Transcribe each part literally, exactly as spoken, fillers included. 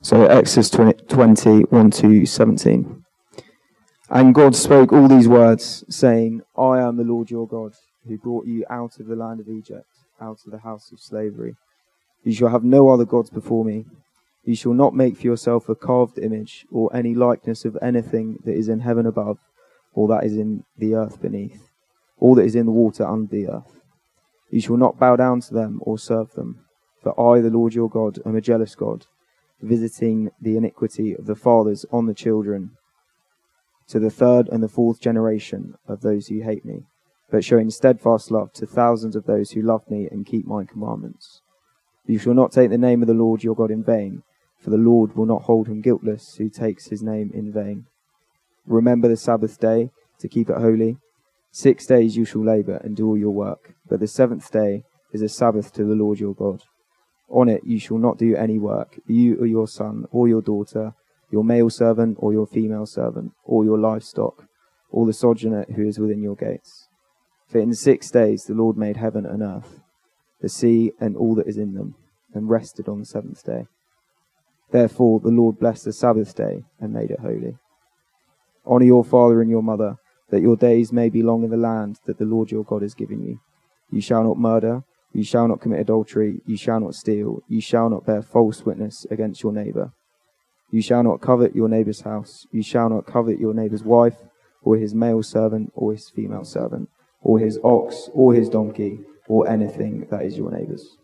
So Exodus twenty, one to seventeen. And God spoke all these words, saying, I am the Lord your God, who brought you out of the land of Egypt, out of the house of slavery. You shall have no other gods before me. You shall not make for yourself a carved image, or any likeness of anything that is in heaven above, or that is in the earth beneath, or that is in the water under the earth. You shall not bow down to them or serve them. For I, the Lord your God, am a jealous God, visiting the iniquity of the fathers on the children, to the third and the fourth generation of those who hate me, but showing steadfast love to thousands of those who love me and keep my commandments. You shall not take the name of the Lord your God in vain, for the Lord will not hold him guiltless who takes his name in vain. Remember the Sabbath day to keep it holy. Six days you shall labour and do all your work, but the seventh day is a Sabbath to the Lord your God. On it you shall not do any work, you or your son or your daughter, your male servant or your female servant, or your livestock, or the sojourner who is within your gates. For in six days the Lord made heaven and earth, the sea and all that is in them, and rested on the seventh day. Therefore the Lord blessed the Sabbath day and made it holy. Honour your father and your mother, that your days may be long in the land that the Lord your God has given you. You shall not murder, you shall not commit adultery, you shall not steal, you shall not bear false witness against your neighbour. You shall not covet your neighbour's house, you shall not covet your neighbour's wife, or his male servant, or his female servant, or his ox, or his donkey, or anything that is your neighbour's.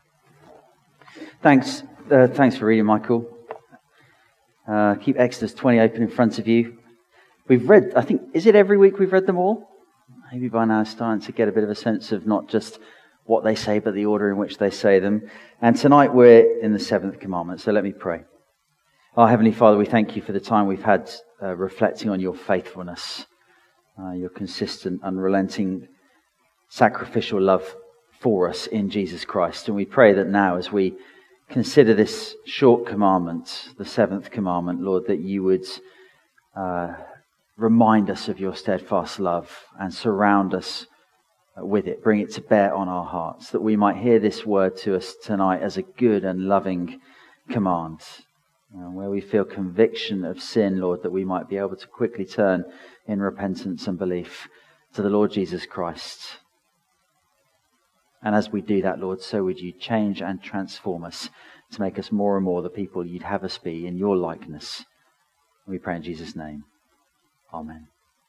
Thanks, uh, thanks for reading, Michael. Uh, keep Exodus twenty open in front of you. We've read, I think, is it every week we've read them all? Maybe by now it's starting to get a bit of a sense of not just what they say, but the order in which they say them. And tonight we're in the seventh commandment, so let me pray. Our Heavenly Father, we thank you for the time we've had uh, reflecting on your faithfulness, uh, your consistent, unrelenting, sacrificial love for us in Jesus Christ. And we pray that now as we consider this short commandment, the seventh commandment, Lord, that you would uh, remind us of your steadfast love and surround us with it, bring it to bear on our hearts, that we might hear this word to us tonight as a good and loving command. Uh, where we feel conviction of sin, Lord, that we might be able to quickly turn in repentance and belief to the Lord Jesus Christ. And as we do that, Lord, so would you change and transform us to make us more and more the people you'd have us be in your likeness. We pray in Jesus' name. Amen.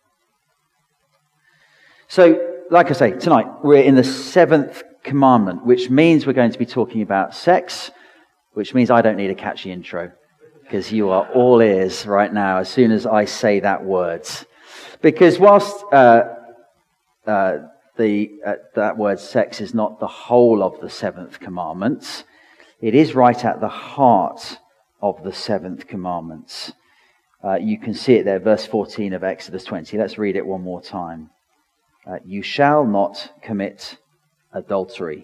So, like I say, tonight we're in the seventh commandment, which means we're going to be talking about sex, which means I don't need a catchy intro, because you are all ears right now as soon as I say that word. Because whilst uh, uh, the uh, that word sex is not the whole of the seventh commandment, it is right at the heart of the seventh commandment. Uh, you can see it there, verse fourteen of Exodus twenty. Let's read it one more time. Uh, you shall not commit adultery.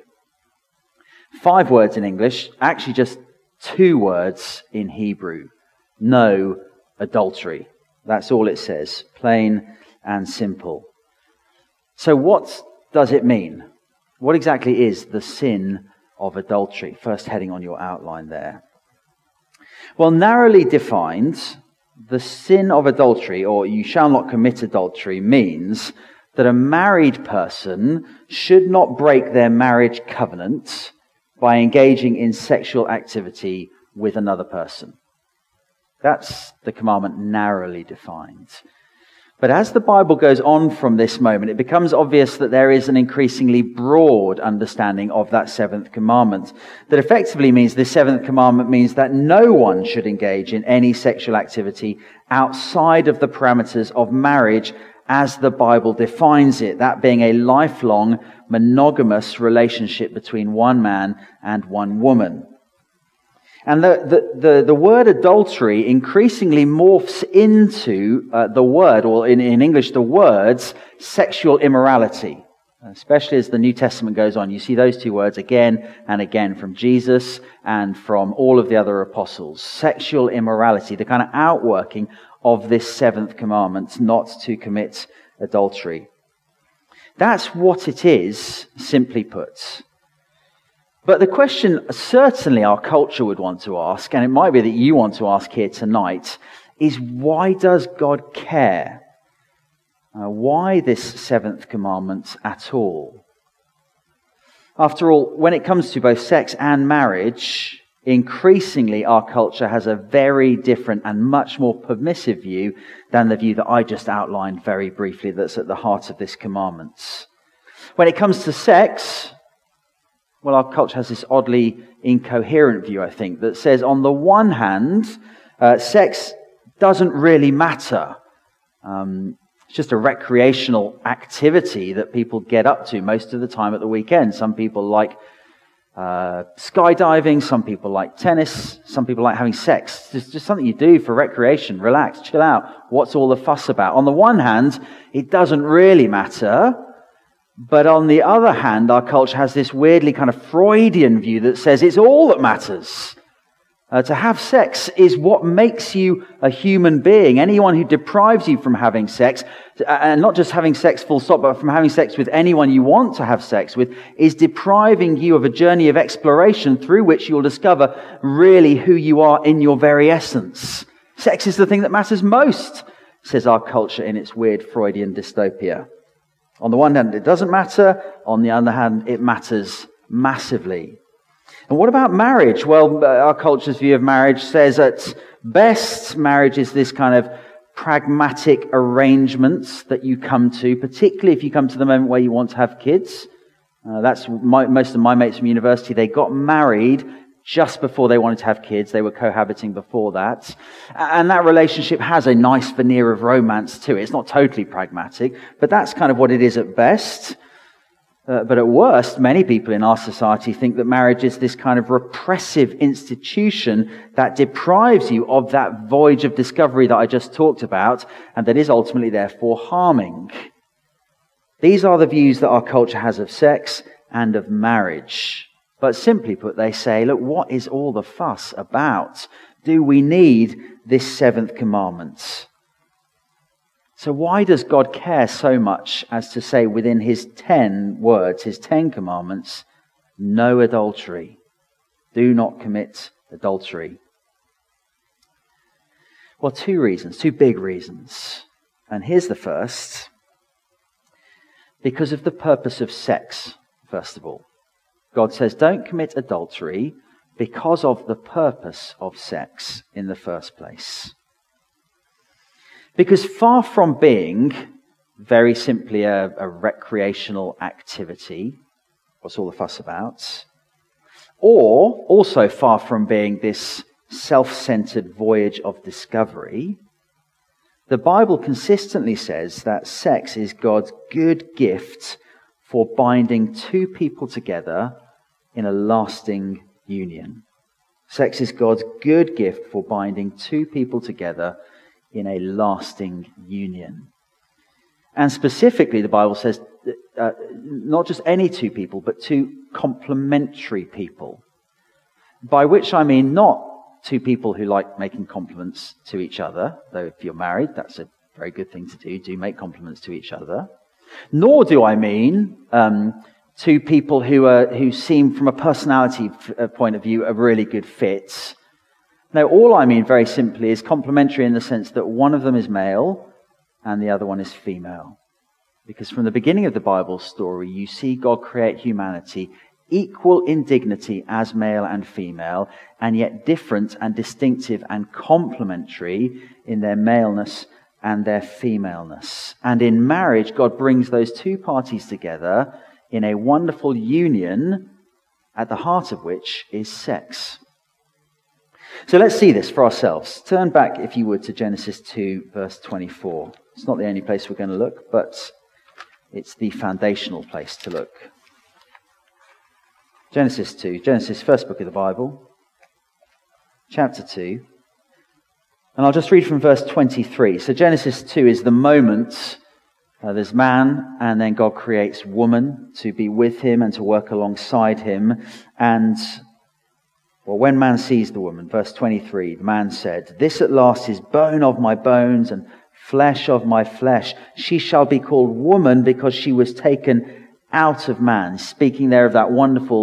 Five words in English, actually just two words in Hebrew. No adultery. That's all it says. Plain and simple. So what does it mean? What exactly is the sin of adultery? First heading on your outline there. Well, narrowly defined, the sin of adultery, or you shall not commit adultery, means that a married person should not break their marriage covenant by engaging in sexual activity with another person. That's the commandment narrowly defined. But as the Bible goes on from this moment, it becomes obvious that there is an increasingly broad understanding of that seventh commandment. That effectively means this seventh commandment means that no one should engage in any sexual activity outside of the parameters of marriage as the Bible defines it, that being a lifelong monogamous relationship between one man and one woman. And the, the, the, the word adultery increasingly morphs into uh, the word, or in, in English, the words sexual immorality. Especially as the New Testament goes on. You see those two words again and again from Jesus and from all of the other apostles. Sexual immorality, the kind of outworking of this seventh commandment, not to commit adultery. That's what it is, simply put. But the question certainly our culture would want to ask, and it might be that you want to ask here tonight, is why does God care? Uh, why this seventh commandment at all? After all, when it comes to both sex and marriage, increasingly our culture has a very different and much more permissive view than the view that I just outlined very briefly that's at the heart of this commandment. When it comes to sex, well, our culture has this oddly incoherent view, I think, that says on the one hand, uh, sex doesn't really matter. Um, it's just a recreational activity that people get up to most of the time at the weekend. Some people like uh, skydiving, some people like tennis, some people like having sex. It's just something you do for recreation, relax, chill out. What's all the fuss about? On the one hand, it doesn't really matter. But on the other hand, our culture has this weirdly kind of Freudian view that says it's all that matters. Uh, to have sex is what makes you a human being. Anyone who deprives you from having sex, and not just having sex full stop, but from having sex with anyone you want to have sex with, is depriving you of a journey of exploration through which you'll discover really who you are in your very essence. Sex is the thing that matters most, says our culture in its weird Freudian dystopia. On the one hand, it doesn't matter. On the other hand, it matters massively. And what about marriage? Well, our culture's view of marriage says at best, marriage is this kind of pragmatic arrangement that you come to, particularly if you come to the moment where you want to have kids. Uh, that's my, most of my mates from university. They got married just before they wanted to have kids. They were cohabiting before that. And that relationship has a nice veneer of romance to it. It's not totally pragmatic, but that's kind of what it is at best. Uh, but at worst, many people in our society think that marriage is this kind of repressive institution that deprives you of that voyage of discovery that I just talked about, and that is ultimately therefore harming. These are the views that our culture has of sex and of marriage. But simply put, they say, look, what is all the fuss about? Do we need this seventh commandment? So why does God care so much as to say within his ten words, his ten commandments, no adultery? Do not commit adultery. Well, two reasons, two big reasons. And here's the first. Because of the purpose of sex, first of all. God says, don't commit adultery because of the purpose of sex in the first place. Because far from being very simply a, a recreational activity, what's all the fuss about, or also far from being this self-centered voyage of discovery, the Bible consistently says that sex is God's good gift for binding two people together in a lasting union. Sex is God's good gift for binding two people together in a lasting union. And specifically, the Bible says, uh, not just any two people, but two complementary people. By which I mean not two people who like making compliments to each other, though if you're married, that's a very good thing to do, do make compliments to each other. Nor do I mean um, two people who are who seem from a personality f- point of view a really good fit. No, all I mean very simply is complementary in the sense that one of them is male and the other one is female. Because from the beginning of the Bible story, you see God create humanity equal in dignity as male and female, and yet different and distinctive and complementary in their maleness and their femaleness. And in marriage, God brings those two parties together in a wonderful union, at the heart of which is sex. So let's see this for ourselves. Turn back, if you would, to Genesis two, verse twenty-four. It's not the only place we're going to look, but it's the foundational place to look. Genesis two, Genesis, first book of the Bible, chapter two. And I'll just read from verse twenty-three. So Genesis two is the moment uh, there's man, and then God creates woman to be with him and to work alongside him. And Well, when man sees the woman, verse twenty-three, the man said, "This at last is bone of my bones and flesh of my flesh. She shall be called woman because she was taken out of man." Speaking there of that wonderful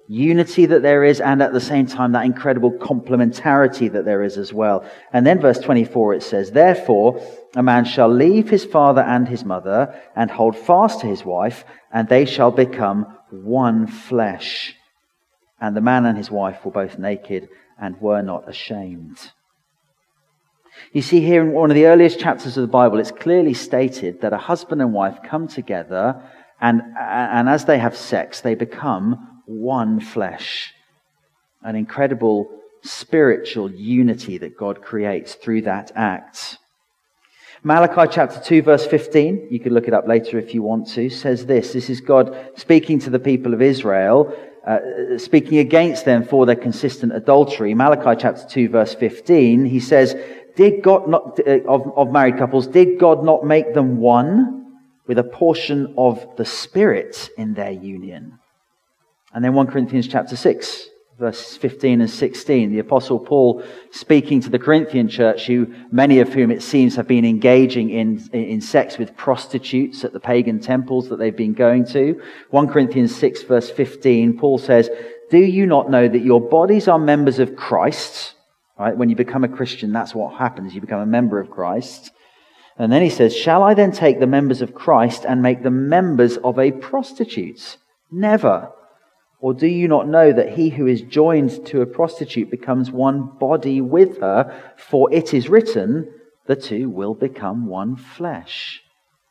unity that there is, and at the same time that incredible complementarity that there is as well. And then verse twenty-four, it says, "Therefore a man shall leave his father and his mother and hold fast to his wife, and they shall become one flesh. And the man and his wife were both naked and were not ashamed." You see here in one of the earliest chapters of the Bible, it's clearly stated that a husband and wife come together, and, and as they have sex, they become one flesh. An incredible spiritual unity that God creates through that act. Malachi chapter two verse fifteen, you can look it up later if you want to, says this. This is God speaking to the people of Israel, uh, speaking against them for their consistent adultery. Malachi chapter two verse fifteen, he says, Did God not, uh, of, of married couples, did God not make them one with a portion of the Spirit in their union? And then First Corinthians chapter six, verses fifteen and sixteen, the Apostle Paul speaking to the Corinthian church, who many of whom it seems have been engaging in, in sex with prostitutes at the pagan temples that they've been going to. First Corinthians six verse fifteen, Paul says, "Do you not know that your bodies are members of Christ?" Right? When you become a Christian, that's what happens. You become a member of Christ. And then he says, "Shall I then take the members of Christ and make them members of a prostitute? Never. Or do you not know that he who is joined to a prostitute becomes one body with her? For it is written, the two will become one flesh."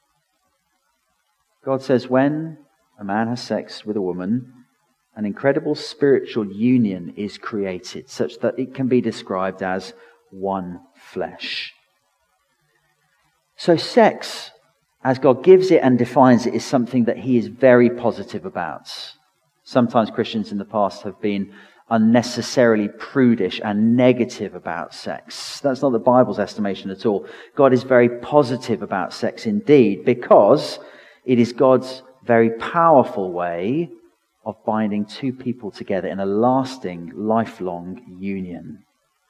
God says when a man has sex with a woman, an incredible spiritual union is created such that it can be described as one flesh. So sex, as God gives it and defines it, is something that he is very positive about. Sometimes Christians in the past have been unnecessarily prudish and negative about sex. That's not the Bible's estimation at all. God is very positive about sex indeed, because it is God's very powerful way of binding two people together in a lasting, lifelong union.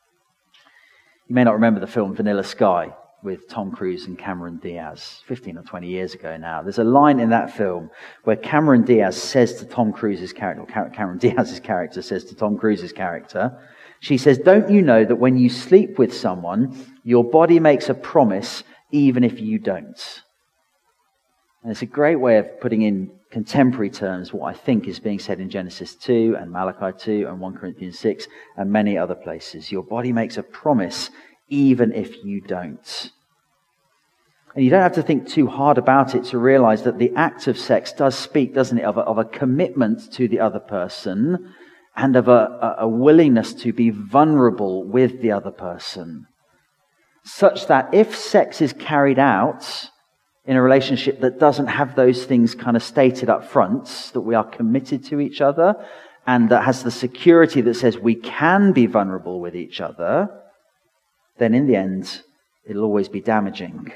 You may not remember the film Vanilla Sky with Tom Cruise and Cameron Diaz, fifteen or twenty years ago now. There's a line in that film where Cameron Diaz says to Tom Cruise's character, or Cameron Diaz's character says to Tom Cruise's character, she says, "Don't you know that when you sleep with someone, your body makes a promise even if you don't?" And it's a great way of putting in contemporary terms what I think is being said in Genesis two and Malachi two and First Corinthians six and many other places. Your body makes a promise even if you don't. And you don't have to think too hard about it to realize that the act of sex does speak, doesn't it, of a, of a commitment to the other person and of a, a willingness to be vulnerable with the other person. Such that if sex is carried out in a relationship that doesn't have those things kind of stated up front, that we are committed to each other and that has the security that says we can be vulnerable with each other, then in the end, it'll always be damaging.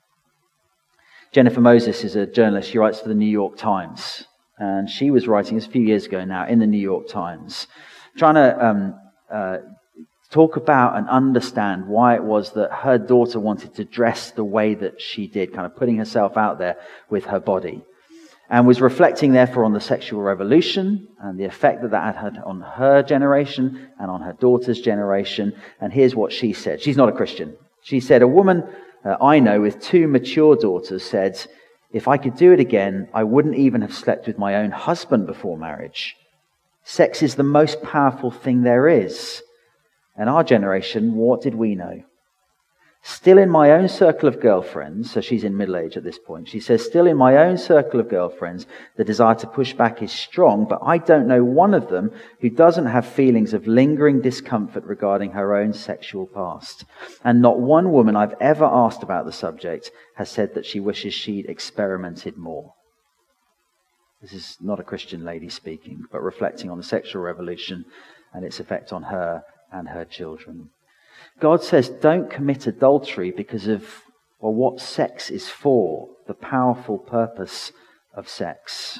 Jennifer Moses is a journalist. She writes for the New York Times. And she was writing, this a few years ago now, in the New York Times, trying to um, uh, talk about and understand why it was that her daughter wanted to dress the way that she did, kind of putting herself out there with her body. And was reflecting, therefore, on the sexual revolution and the effect that that had on her generation and on her daughter's generation. And here's what she said. She's not a Christian. She said, "A woman uh, I know with two mature daughters said, if I could do it again, I wouldn't even have slept with my own husband before marriage. Sex is the most powerful thing there is. And our generation, what did we know? Still in my own circle of girlfriends," so she's in middle age at this point, she says, "still in my own circle of girlfriends, the desire to push back is strong, but I don't know one of them who doesn't have feelings of lingering discomfort regarding her own sexual past. And not one woman I've ever asked about the subject has said that she wishes she'd experimented more." This is not a Christian lady speaking, but reflecting on the sexual revolution and its effect on her and her children. God says don't commit adultery because of, well, what sex is for, the powerful purpose of sex.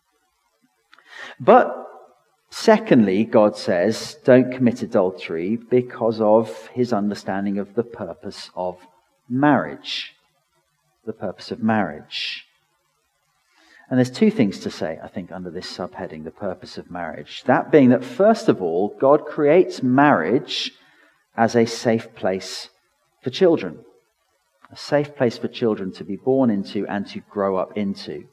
But secondly, God says don't commit adultery because of his understanding of the purpose of marriage. The purpose of marriage. And there's two things to say, I think, under this subheading, the purpose of marriage. That being that, first of all, God creates marriage as a safe place for children. A safe place for children to be born into and to grow up into.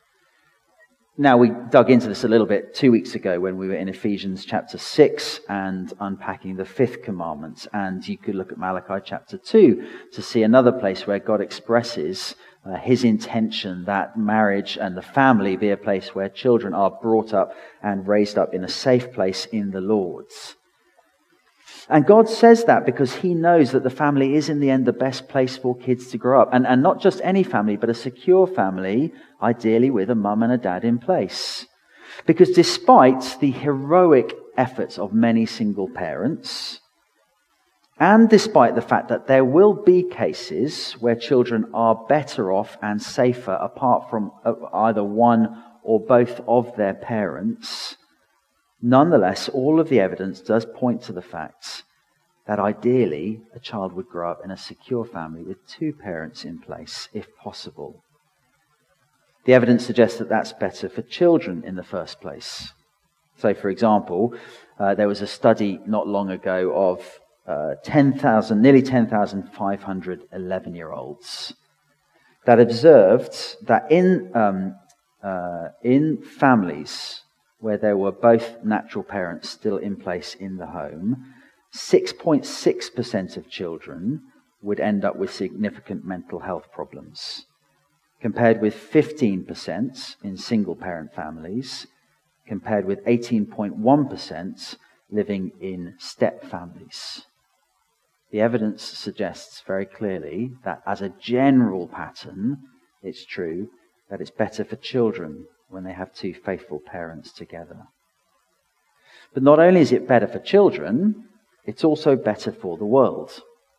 Now, we dug into this a little bit two weeks ago when we were in Ephesians chapter six and unpacking the fifth commandment. And you could look at Malachi chapter two to see another place where God expresses uh, his intention that marriage and the family be a place where children are brought up and raised up in a safe place in the Lord's. And God says that because he knows that the family is in the end the best place for kids to grow up. And, and not just any family, but a secure family, ideally with a mum and a dad in place. Because despite the heroic efforts of many single parents, and despite the fact that there will be cases where children are better off and safer apart from either one or both of their parents, nonetheless, all of the evidence does point to the fact that ideally a child would grow up in a secure family with two parents in place, if possible. The evidence suggests that that's better for children in the first place. So, for example, uh, there was a study not long ago of uh, ten thousand, nearly ten thousand five hundred eleven-year-olds that observed that in um, uh, in families where there were both natural parents still in place in the home, six point six percent of children would end up with significant mental health problems, compared with fifteen percent in single-parent families, compared with eighteen point one percent living in step families. The evidence suggests very clearly that as a general pattern, it's true that it's better for children when they have two faithful parents together. But not only is it better for children, it's also better for the world.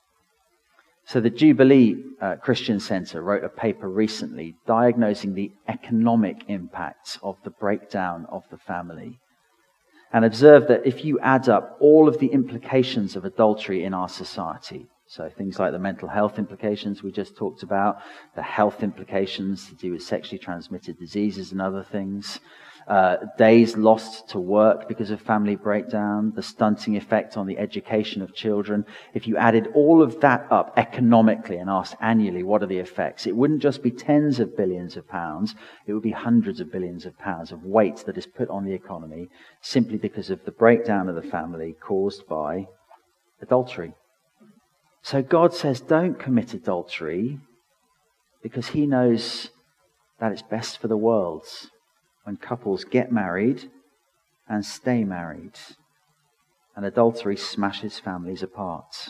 So the Jubilee uh, Christian Centre wrote a paper recently diagnosing the economic impacts of the breakdown of the family, and observed that if you add up all of the implications of adultery in our society, so things like the mental health implications we just talked about, the health implications to do with sexually transmitted diseases and other things, uh, days lost to work because of family breakdown, the stunting effect on the education of children. If you added all of that up economically and asked annually what are the effects, it wouldn't just be tens of billions of pounds, it would be hundreds of billions of pounds of weight that is put on the economy simply because of the breakdown of the family caused by adultery. So God says, don't commit adultery because he knows that it's best for the world when couples get married and stay married. And adultery smashes families apart.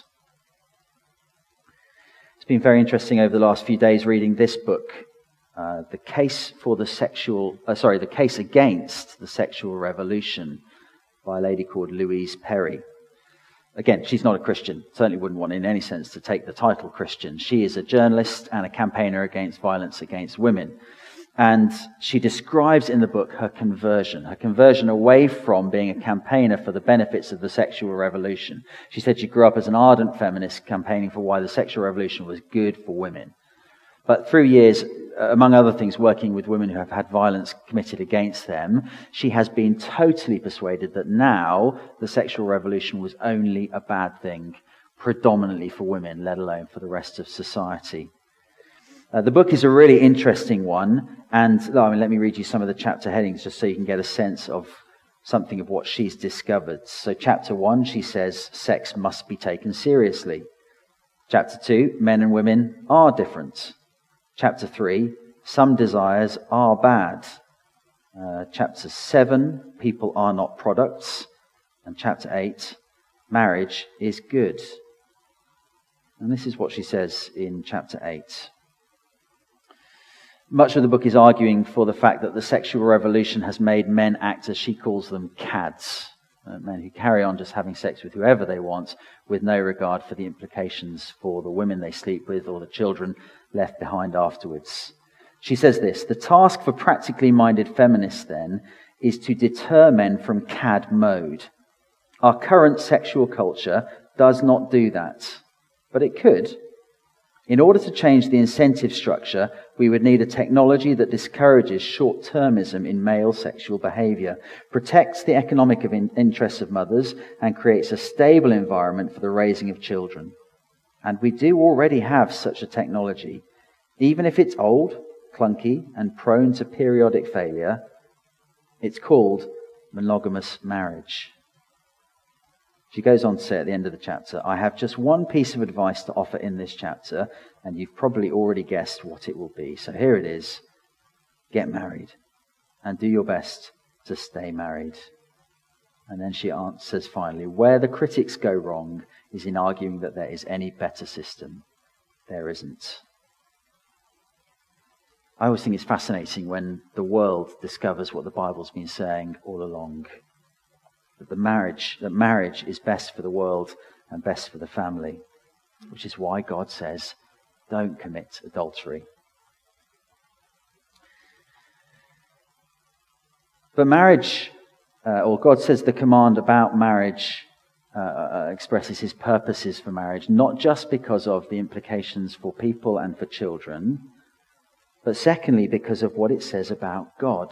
It's been very interesting over the last few days reading this book, uh, the case for the sexual, uh, sorry, the case against the sexual revolution by a lady called Louise Perry. Again, she's not a Christian, certainly wouldn't want in any sense to take the title Christian. She is a journalist and a campaigner against violence against women. And she describes in the book her conversion, her conversion away from being a campaigner for the benefits of the sexual revolution. She said she grew up as an ardent feminist campaigning for why the sexual revolution was good for women. But through years, among other things, working with women who have had violence committed against them, she has been totally persuaded that now the sexual revolution was only a bad thing, predominantly for women, let alone for the rest of society. Uh, the book is a really interesting one, and I mean, let me read you some of the chapter headings just so you can get a sense of something of what she's discovered. So chapter one, she says, sex must be taken seriously. Chapter two, men and women are different. Chapter three, some desires are bad. Uh, chapter seven, people are not products. And chapter eight, marriage is good. And this is what she says in chapter eight. Much of the book is arguing for the fact that the sexual revolution has made men act, as she calls them, cads. Uh, men who carry on just having sex with whoever they want with no regard for the implications for the women they sleep with or the children left behind afterwards. She says this, the task for practically minded feminists then is to deter men from cad mode. Our current sexual culture does not do that, but it could. In order to change the incentive structure, we would need a technology that discourages short-termism in male sexual behavior, protects the economic of in- interests of mothers, and creates a stable environment for the raising of children. And we do already have such a technology. Even if it's old, clunky, and prone to periodic failure, it's called monogamous marriage. She goes on to say at the end of the chapter, I have just one piece of advice to offer in this chapter, and you've probably already guessed what it will be. So here it is. Get married, and do your best to stay married. And then she answers finally, where the critics go wrong is in arguing that there is any better system. There isn't. I always think it's fascinating when the world discovers what the Bible's been saying all along. That the marriage, that marriage is best for the world and best for the family, which is why God says, don't commit adultery. But marriage, uh, or God says the command about marriage uh, uh, expresses his purposes for marriage, not just because of the implications for people and for children, but secondly, because of what it says about God.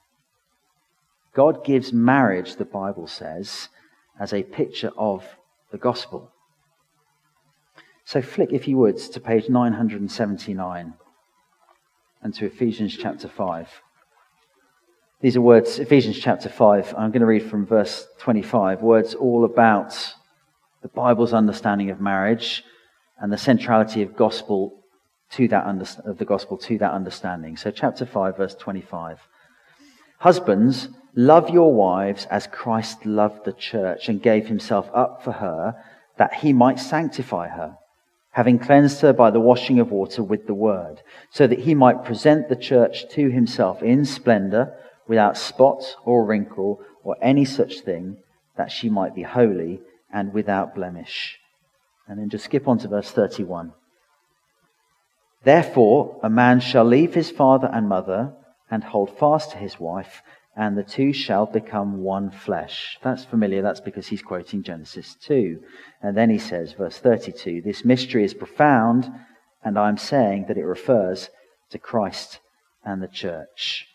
God gives marriage, the Bible says, as a picture of the gospel. So flick, if you would, to page nine seventy-nine and to Ephesians chapter five. These are words, Ephesians chapter five. I'm going to read from verse twenty-five, words all about the Bible's understanding of marriage and the centrality of gospel to that of the gospel to that understanding. So chapter five, verse twenty-five. Husbands, love your wives as Christ loved the church and gave himself up for her, that he might sanctify her, having cleansed her by the washing of water with the word, so that he might present the church to himself in splendor, without spot or wrinkle or any such thing, that she might be holy and without blemish. And then just skip on to verse thirty-one. Therefore, a man shall leave his father and mother and hold fast to his wife, and the two shall become one flesh. If that's familiar, that's because he's quoting Genesis two. And then he says, verse thirty-two, this mystery is profound, and I'm saying that it refers to Christ and the church.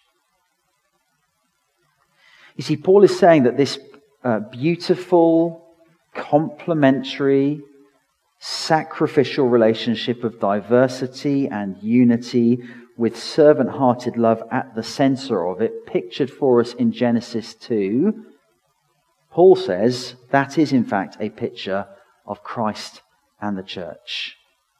You see, Paul is saying that this uh, beautiful, complementary, sacrificial relationship of diversity and unity with servant-hearted love at the center of it, pictured for us in Genesis two, Paul says that is in fact a picture of Christ and the church.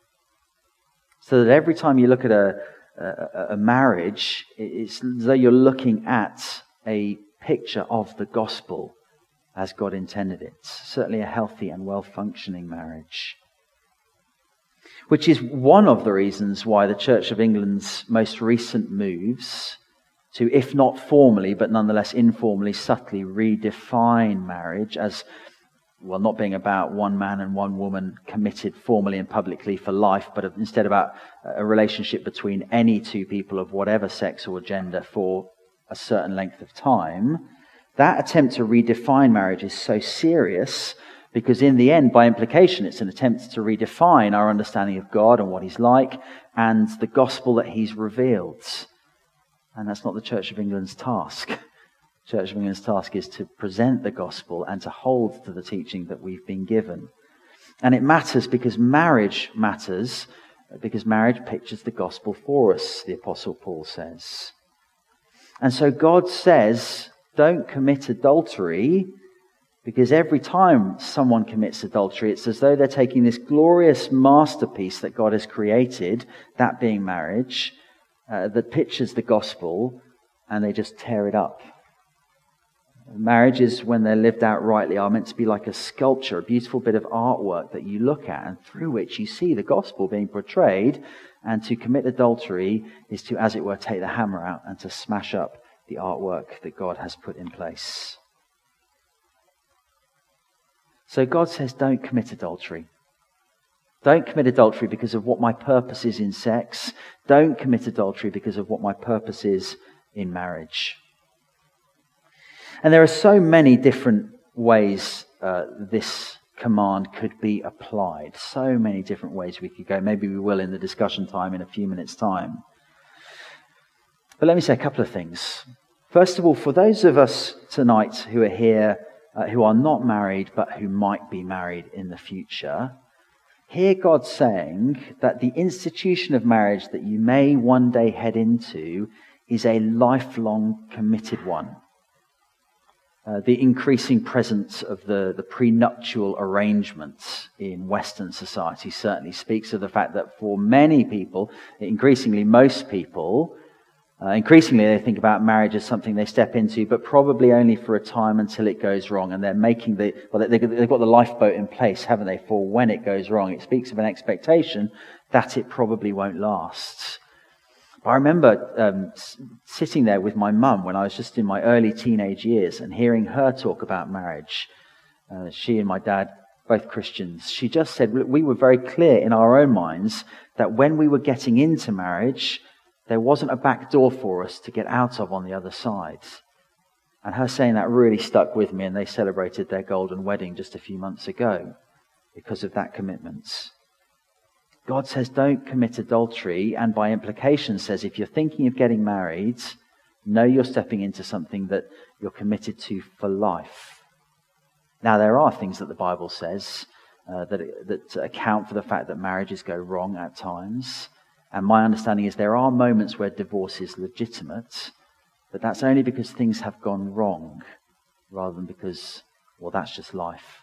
So that every time you look at a, a, a marriage, it's as though you're looking at a picture of the gospel as God intended it. Certainly a healthy and well-functioning marriage. Which is one of the reasons why the Church of England's most recent moves to, if not formally, but nonetheless informally, subtly redefine marriage as, well, not being about one man and one woman committed formally and publicly for life, but instead about a relationship between any two people of whatever sex or gender for a certain length of time. That attempt to redefine marriage is so serious because in the end, by implication, it's an attempt to redefine our understanding of God and what he's like and the gospel that he's revealed. And that's not the Church of England's task. The Church of England's task is to present the gospel and to hold to the teaching that we've been given. And it matters because marriage matters, because marriage pictures the gospel for us, the Apostle Paul says. And so God says, don't commit adultery, because every time someone commits adultery, it's as though they're taking this glorious masterpiece that God has created, that being marriage, uh, that pictures the gospel, and they just tear it up. Marriages, when they're lived out rightly, are meant to be like a sculpture, a beautiful bit of artwork that you look at and through which you see the gospel being portrayed. And to commit adultery is to, as it were, take the hammer out and to smash up the artwork that God has put in place. So God says, don't commit adultery. Don't commit adultery because of what my purpose is in sex. Don't commit adultery because of what my purpose is in marriage. And there are so many different ways uh, this command could be applied. So many different ways we could go. Maybe we will in the discussion time in a few minutes' time. But let me say a couple of things. First of all, for those of us tonight who are here, uh, who are not married, but who might be married in the future, hear God saying that the institution of marriage that you may one day head into is a lifelong committed one. Uh, the increasing presence of the, the prenuptial arrangements in Western society certainly speaks of the fact that for many people, increasingly most people, uh, increasingly they think about marriage as something they step into, but probably only for a time until it goes wrong. And they're making the, well, they, they've got the lifeboat in place, haven't they, for when it goes wrong. It speaks of an expectation that it probably won't last. I remember um, s- sitting there with my mum when I was just in my early teenage years and hearing her talk about marriage. Uh, she and my dad, both Christians. She just said we were very clear in our own minds that when we were getting into marriage, there wasn't a back door for us to get out of on the other side. And her saying that really stuck with me, and they celebrated their golden wedding just a few months ago because of that commitment. God says don't commit adultery, and by implication says if you're thinking of getting married, know you're stepping into something that you're committed to for life. Now, there are things that the Bible says uh, that, that account for the fact that marriages go wrong at times. And my understanding is there are moments where divorce is legitimate, but that's only because things have gone wrong, rather than because, well, that's just life.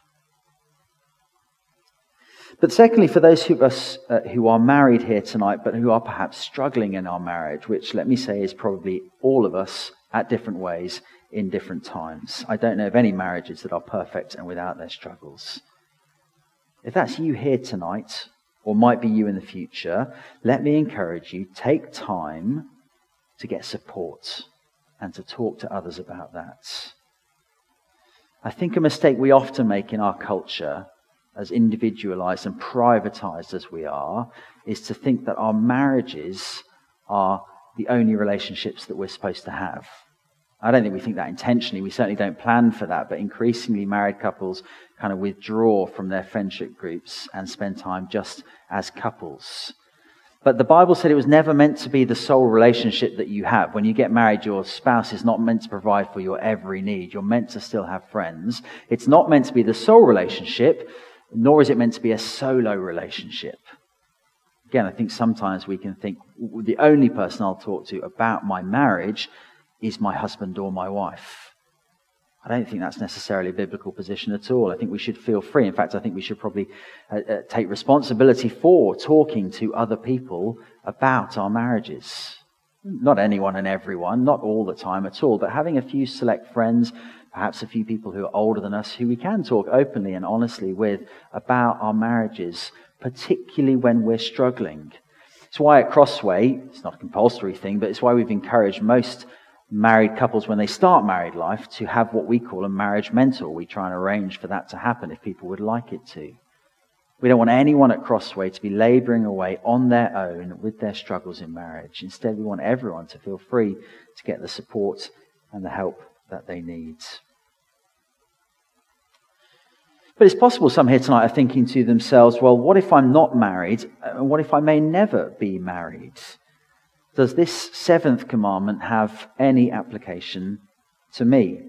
But secondly, for those of us uh, who are married here tonight, but who are perhaps struggling in our marriage, which let me say is probably all of us at different ways in different times. I don't know of any marriages that are perfect and without their struggles. If that's you here tonight, or might be you in the future, let me encourage you, take time to get support and to talk to others about that. I think a mistake we often make in our culture, as individualized and privatized as we are, is to think that our marriages are the only relationships that we're supposed to have. I don't think we think that intentionally. We certainly don't plan for that, but increasingly married couples kind of withdraw from their friendship groups and spend time just as couples. But the Bible said it was never meant to be the sole relationship that you have. When you get married, your spouse is not meant to provide for your every need. You're meant to still have friends. It's not meant to be the sole relationship, nor is it meant to be a solo relationship. Again, I think sometimes we can think the only person I'll talk to about my marriage is my husband or my wife. I don't think that's necessarily a biblical position at all. I think we should feel free. In fact, I think we should probably uh, uh, take responsibility for talking to other people about our marriages. Not anyone and everyone, not all the time at all, but having a few select friends, perhaps a few people who are older than us, who we can talk openly and honestly with about our marriages, particularly when we're struggling. It's why at Crossway, it's not a compulsory thing, but it's why we've encouraged most married couples when they start married life to have what we call a marriage mentor. We try and arrange for that to happen if people would like it to. We don't want anyone at Crossway to be labouring away on their own with their struggles in marriage. Instead, we want everyone to feel free to get the support and the help that they need. But it's possible some here tonight are thinking to themselves, well, what if I'm not married? And what if I may never be married? Does this seventh commandment have any application to me?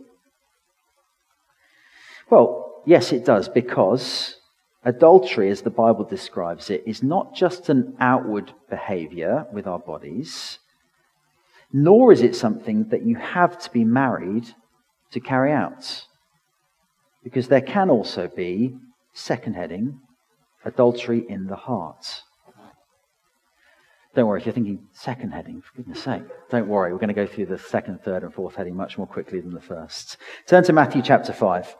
Well, yes, it does, because adultery, as the Bible describes it, is not just an outward behavior with our bodies, nor is it something that you have to be married to carry out. Because there can also be, second heading, adultery in the heart. Don't worry, if you're thinking second heading, for goodness sake, don't worry. We're going to go through the second, third, and fourth heading much more quickly than the first. Turn to Matthew chapter five.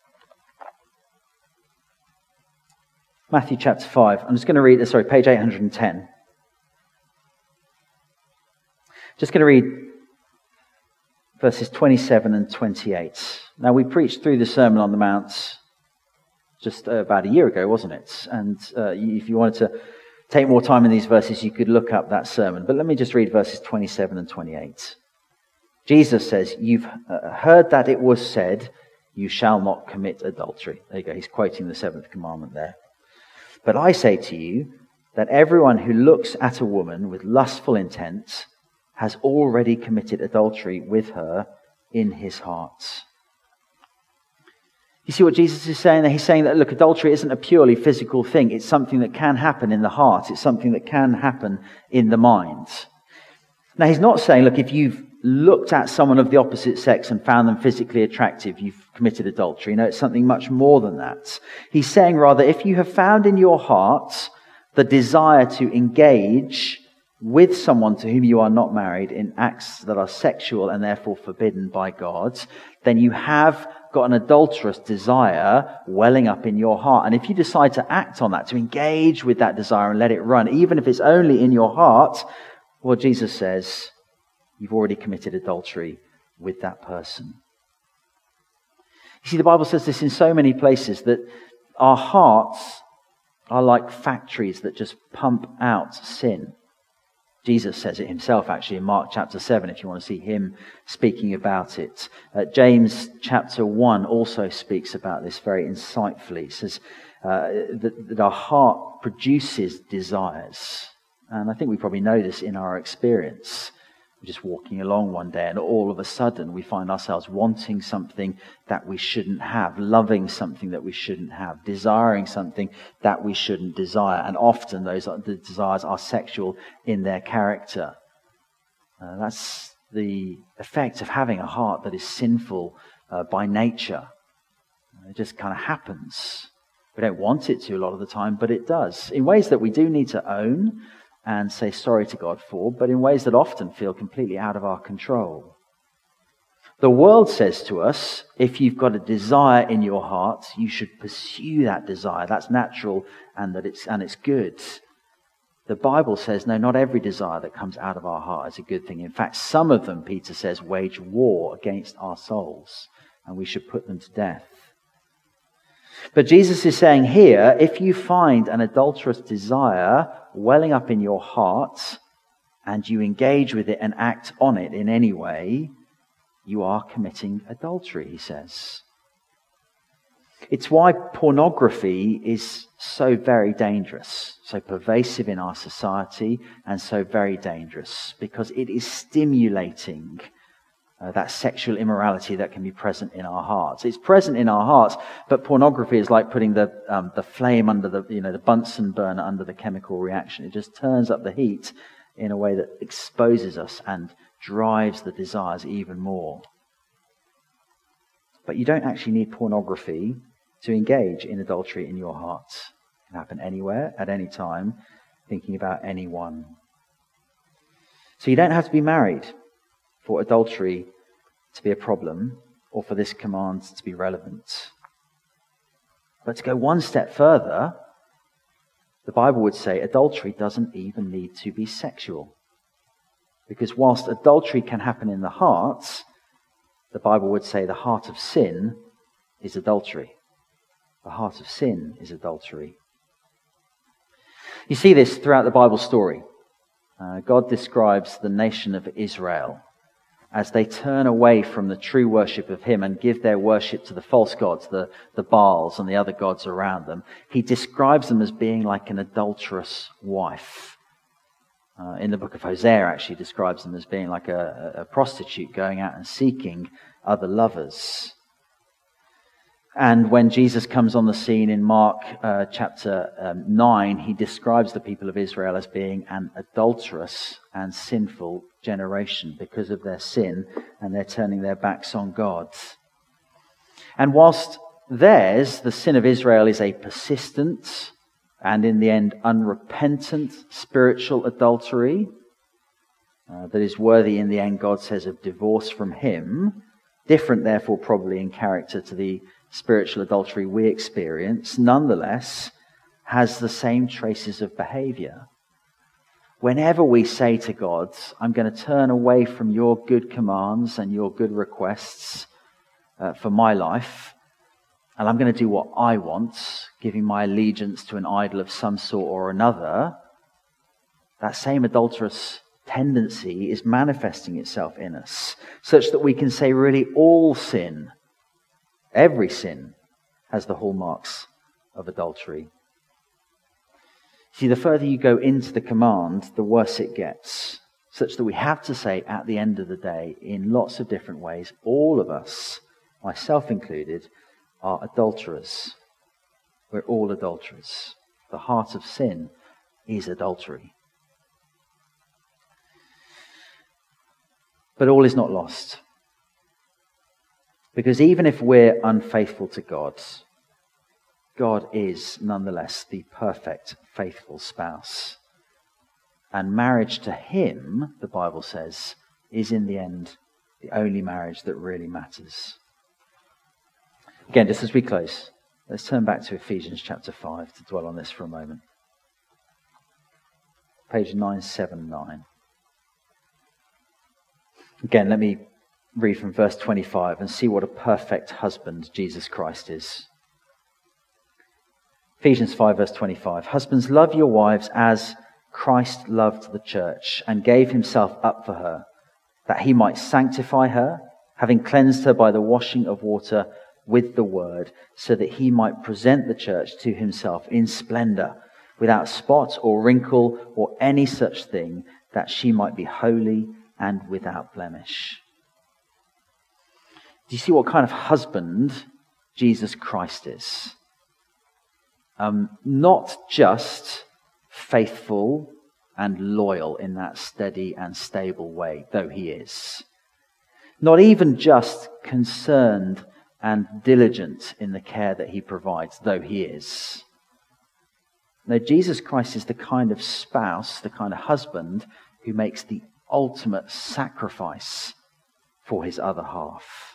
Matthew chapter five. I'm just going to read, sorry, page eight hundred ten. Just going to read verses twenty-seven and twenty-eight. Now, we preached through the Sermon on the Mount just uh, about a year ago, wasn't it? And uh, if you wanted to take more time in these verses, you could look up that sermon. But let me just read verses twenty-seven and twenty-eight. Jesus says, "You've heard that it was said, You shall not commit adultery. There you go. He's quoting the seventh commandment there. But I say to you that everyone who looks at a woman with lustful intent has already committed adultery with her in his heart. You see what Jesus is saying there? He's saying that, look, adultery isn't a purely physical thing. It's something that can happen in the heart. It's something that can happen in the mind. Now, he's not saying, look, if you've looked at someone of the opposite sex and found them physically attractive, you've committed adultery. No, it's something much more than that. He's saying, rather, if you have found in your heart the desire to engage with someone to whom you are not married in acts that are sexual and therefore forbidden by God, then you have got an adulterous desire welling up in your heart. And if you decide to act on that, to engage with that desire and let it run, even if it's only in your heart, well, Jesus says, you've already committed adultery with that person. You see, the Bible says this in so many places, that our hearts are like factories that just pump out sin. Jesus says it himself, actually, in Mark chapter seven, if you want to see him speaking about it. Uh, James chapter one also speaks about this very insightfully. He says uh, that, that our heart produces desires. And I think we probably know this in our experience. We're just walking along one day and all of a sudden we find ourselves wanting something that we shouldn't have, loving something that we shouldn't have, desiring something that we shouldn't desire. And often those are, the desires are sexual in their character. Uh, that's the effect of having a heart that is sinful uh, by nature. It just kind of happens. We don't want it to a lot of the time, but it does. In ways that we do need to own and say sorry to God for, but in ways that often feel completely out of our control. The world says to us, if you've got a desire in your heart, you should pursue that desire. That's natural and that it's and it's good. The Bible says, no, not every desire that comes out of our heart is a good thing. In fact, some of them, Peter says, wage war against our souls, and we should put them to death. But Jesus is saying here, if you find an adulterous desire welling up in your heart and you engage with it and act on it in any way, you are committing adultery, he says. It's why pornography is so very dangerous, so pervasive in our society and so very dangerous, because it is stimulating Uh, that sexual immorality that can be present in our hearts. It's present in our hearts, but pornography is like putting the um, the flame under the, you know, the Bunsen burner under the chemical reaction. It just turns up the heat in a way that exposes us and drives the desires even more. But you don't actually need pornography to engage in adultery in your heart. It can happen anywhere, at any time, thinking about anyone. So you don't have to be married for adultery to be a problem, or for this command to be relevant. But to go one step further, the Bible would say adultery doesn't even need to be sexual. Because whilst adultery can happen in the heart, the Bible would say the heart of sin is adultery. The heart of sin is adultery. You see this throughout the Bible story. Uh, God describes the nation of Israel as they turn away from the true worship of him and give their worship to the false gods, the, the Baals and the other gods around them. He describes them as being like an adulterous wife. Uh, in the book of Hosea, actually describes them as being like a, a prostitute going out and seeking other lovers. And when Jesus comes on the scene in Mark uh, chapter um, nine, he describes the people of Israel as being an adulterous and sinful generation because of their sin, and they're turning their backs on God. And whilst theirs, the sin of Israel, is a persistent and in the end unrepentant spiritual adultery uh, that is worthy in the end, God says, of divorce from him, different therefore probably in character to the spiritual adultery we experience, nonetheless has the same traces of behavior. Whenever we say to God, I'm going to turn away from your good commands and your good requests uh, for my life, and I'm going to do what I want, giving my allegiance to an idol of some sort or another, that same adulterous tendency is manifesting itself in us, such that we can say really all sin, Every sin has the hallmarks of adultery. See, the further you go into the command, the worse it gets, such that we have to say at the end of the day, in lots of different ways, all of us, myself included, are adulterers. We're all adulterers. The heart of sin is adultery. But all is not lost. Because even if we're unfaithful to God, God is nonetheless the perfect, faithful spouse. And marriage to him, the Bible says, is in the end the only marriage that really matters. Again, just as we close, let's turn back to Ephesians chapter five to dwell on this for a moment. Page nine seventy-nine. Again, let me read from verse twenty-five and see what a perfect husband Jesus Christ is. Ephesians five verse twenty-five. Husbands, love your wives as Christ loved the church and gave himself up for her, that he might sanctify her, having cleansed her by the washing of water with the word, so that he might present the church to himself in splendor, without spot or wrinkle or any such thing, that she might be holy and without blemish. Do you see what kind of husband Jesus Christ is? Um, not just faithful and loyal in that steady and stable way, though he is. Not even just concerned and diligent in the care that he provides, though he is. No, Jesus Christ is the kind of spouse, the kind of husband who makes the ultimate sacrifice for his other half.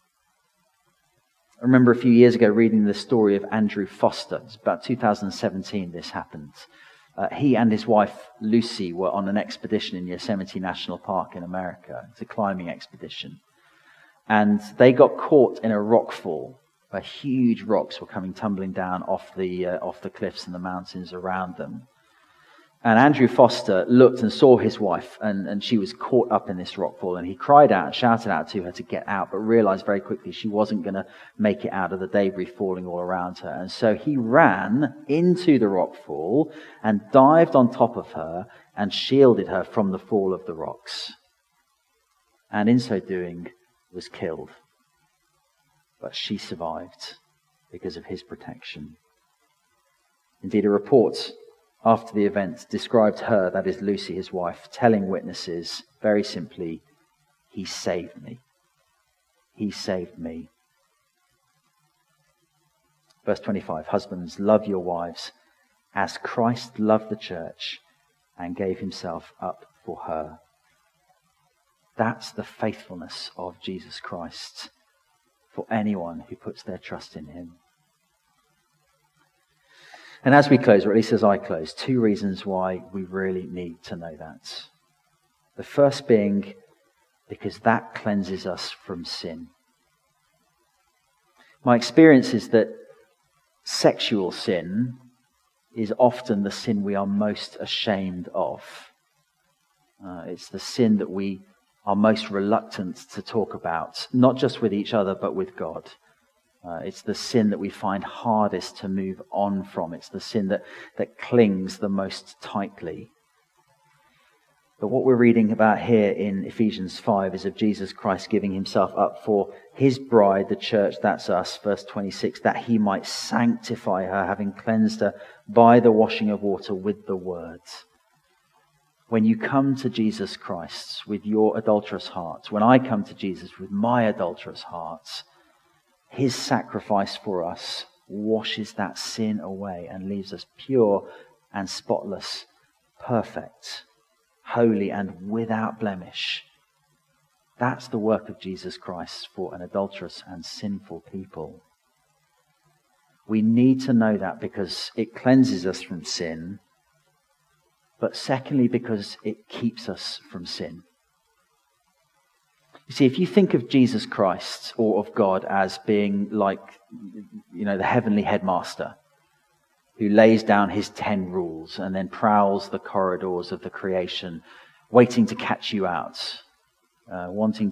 I remember a few years ago reading the story of Andrew Foster. It's about two thousand seventeen this happened. Uh, he and his wife Lucy were on an expedition in Yosemite National Park in America. It's a climbing expedition. And they got caught in a rockfall where huge rocks were coming tumbling down off the uh, off the cliffs and the mountains around them. And Andrew Foster looked and saw his wife, and, and she was caught up in this rockfall, and he cried out and shouted out to her to get out, but realized very quickly she wasn't going to make it out of the debris falling all around her. And so he ran into the rockfall and dived on top of her and shielded her from the fall of the rocks. And in so doing, was killed. But she survived because of his protection. Indeed, a report after the event described her, that is Lucy, his wife, telling witnesses very simply, he saved me. He saved me. Verse twenty-five, husbands, love your wives as Christ loved the church and gave himself up for her. That's the faithfulness of Jesus Christ for anyone who puts their trust in him. And as we close, or at least as I close, two reasons why we really need to know that. The first being because that cleanses us from sin. My experience is that sexual sin is often the sin we are most ashamed of. Uh, it's the sin that we are most reluctant to talk about, not just with each other, but with God. Uh, it's the sin that we find hardest to move on from. It's the sin that, that clings the most tightly. But what we're reading about here in Ephesians five is of Jesus Christ giving himself up for his bride, the church, that's us, verse twenty-six, that he might sanctify her, having cleansed her by the washing of water with the word. When you come to Jesus Christ with your adulterous heart, when I come to Jesus with my adulterous heart, his sacrifice for us washes that sin away and leaves us pure and spotless, perfect, holy and without blemish. That's the work of Jesus Christ for an adulterous and sinful people. We need to know that because it cleanses us from sin, but secondly, because it keeps us from sin. You see, if you think of Jesus Christ or of God as being like, you know, the heavenly headmaster who lays down his ten rules and then prowls the corridors of the creation, waiting to catch you out, uh, wanting to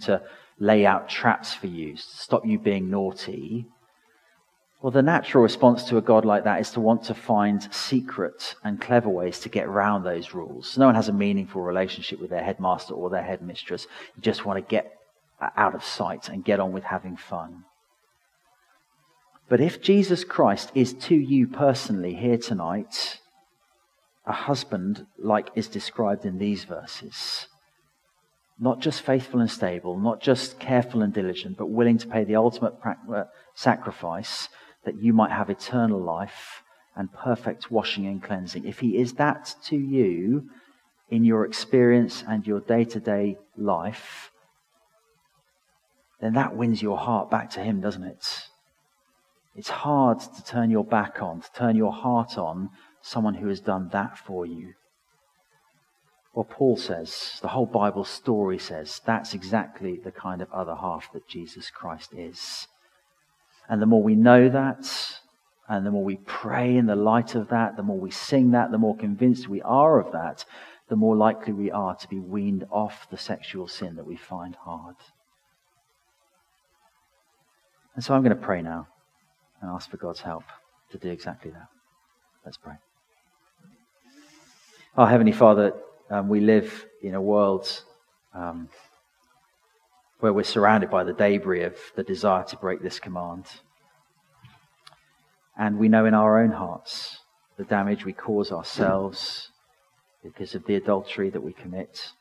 lay out traps for you, to stop you being naughty. Well, the natural response to a God like that is to want to find secret and clever ways to get around those rules. No one has a meaningful relationship with their headmaster or their headmistress. You just want to get out of sight and get on with having fun. But if Jesus Christ is to you personally here tonight, a husband like is described in these verses, not just faithful and stable, not just careful and diligent, but willing to pay the ultimate sacrifice that you might have eternal life and perfect washing and cleansing. If he is that to you in your experience and your day-to-day life, then that wins your heart back to him, doesn't it? It's hard to turn your back on, to turn your heart on someone who has done that for you. Well, Paul says, the whole Bible story says, that's exactly the kind of other half that Jesus Christ is. And the more we know that, and the more we pray in the light of that, the more we sing that, the more convinced we are of that, the more likely we are to be weaned off the sexual sin that we find hard. And so I'm going to pray now and ask for God's help to do exactly that. Let's pray. Our Heavenly Father, um, we live in a world um, where we're surrounded by the debris of the desire to break this command. And we know in our own hearts the damage we cause ourselves because of the adultery that we commit.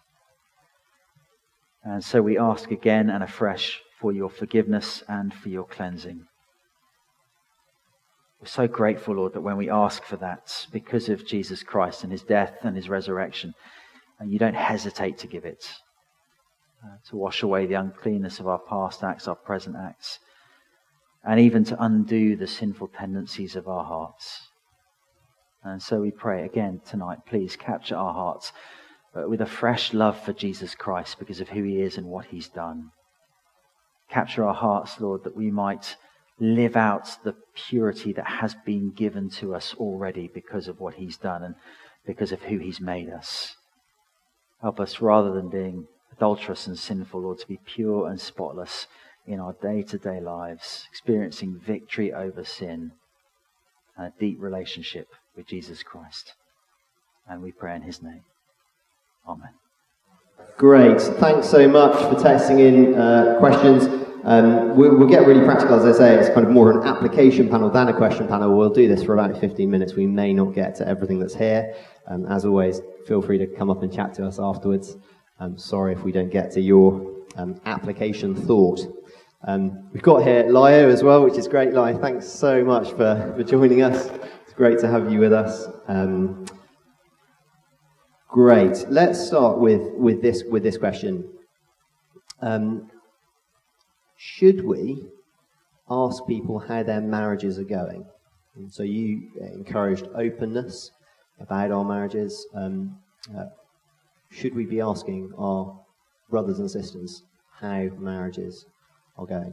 And so we ask again and afresh for your forgiveness and for your cleansing. We're so grateful, Lord, that when we ask for that, because of Jesus Christ and his death and his resurrection, and you don't hesitate to give it, uh, to wash away the uncleanness of our past acts, our present acts, and even to undo the sinful tendencies of our hearts. And so we pray again tonight, please capture our hearts uh, with a fresh love for Jesus Christ because of who he is and what he's done. Capture our hearts, Lord, that we might live out the purity that has been given to us already because of what he's done and because of who he's made us. Help us, rather than being adulterous and sinful, Lord, to be pure and spotless in our day-to-day lives, experiencing victory over sin and a deep relationship with Jesus Christ. And we pray in his name. Amen. Great. Thanks so much for texting in uh, questions. Um, we'll, we'll get really practical, as I say. It's kind of more an application panel than a question panel. We'll do this for about fifteen minutes. We may not get to everything that's here. Um, as always, feel free to come up and chat to us afterwards. I'm sorry if we don't get to your um, application thought. Um, we've got here Lio as well, which is great. Lio, thanks so much for, for joining us. It's great to have you with us. Um, great. Let's start with, with this with this question. Um, should we ask people how their marriages are going? And so you encouraged openness about our marriages. Um, uh, should we be asking our brothers and sisters how marriages are going?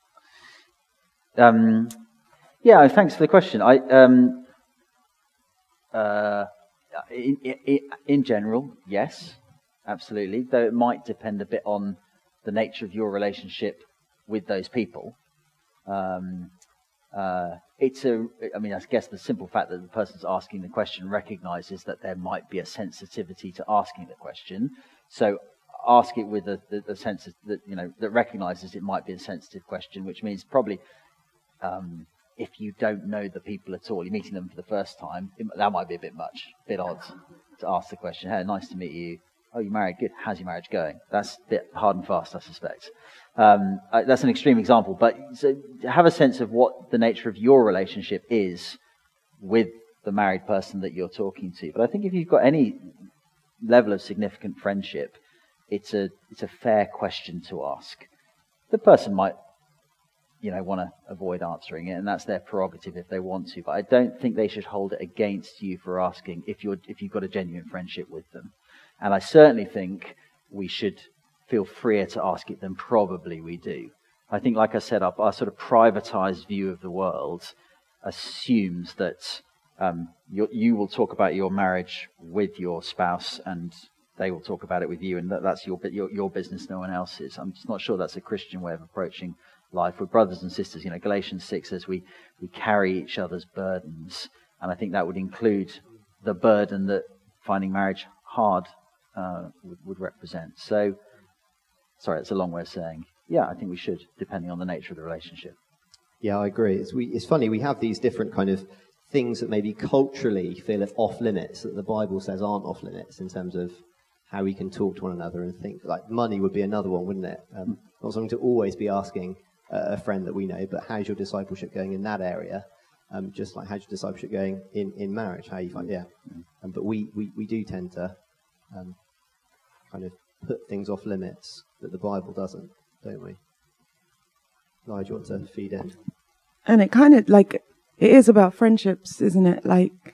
Um, yeah, thanks for the question. I, um, uh, in, in, in general, yes, absolutely. Though it might depend a bit on the nature of your relationship with those people. Um, uh, it's a, I mean, I guess the simple fact that the person's asking the question recognizes that there might be a sensitivity to asking the question. So ask it with a, the, the sense that, you know, that recognizes it might be a sensitive question, which means probably um, if you don't know the people at all, you're meeting them for the first time, it, that might be a bit much, a bit odd to ask the question, hey, nice to meet you. Oh, you're married? Good. How's your marriage going? That's a bit hard and fast, I suspect. Um, uh, that's an extreme example, but so have a sense of what the nature of your relationship is with the married person that you're talking to. But I think if you've got any level of significant friendship, it's a it's a fair question to ask. The person might, you know, want to avoid answering it, and that's their prerogative if they want to. But I don't think they should hold it against you for asking if you're if you've got a genuine friendship with them. And I certainly think we should feel freer to ask it than probably we do. I think, like I said, our, our sort of privatized view of the world assumes that um, you, you will talk about your marriage with your spouse and they will talk about it with you, and that, that's your, your your business, no one else's. I'm just not sure that's a Christian way of approaching life. We're brothers and sisters. You know, Galatians six says we, we carry each other's burdens, and I think that would include the burden that finding marriage hard uh, would, would represent. So, sorry, that's a long way of saying, yeah, I think we should, depending on the nature of the relationship. Yeah, I agree. It's, we, it's funny, we have these different kind of things that maybe culturally feel off limits, that the Bible says aren't off limits in terms of how we can talk to one another and think. Like money would be another one, wouldn't it? Um, not something to always be asking uh, a friend that we know, but how's your discipleship going in that area? Um, just like how's your discipleship going in, in marriage? How you find, yeah. Um, but we, we, we do tend to um, kind of put things off limits that the Bible doesn't, don't we? Nigel, you want to feed in? And it kind of like, it is about friendships, isn't it? Like,